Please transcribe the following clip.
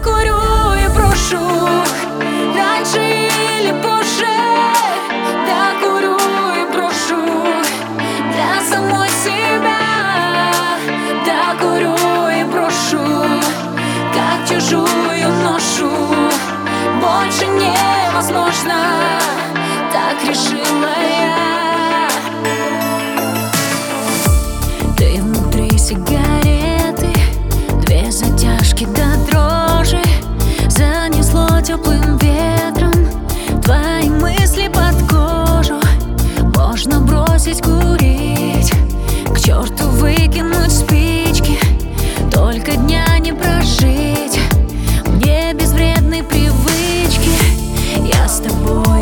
докурю и брошу раньше или позже. Докурю и брошу для самой себя. Докурю и брошу как чужую ношу. Больше невозможно, так решила я. Ты внутри сигареты, две затяжки до дрожи. Занесло теплым ветром твои мысли под кожу. Можно бросить курить, к черту выкинуть спички. Только дня не прожить мне без вредной привычки. Я с тобой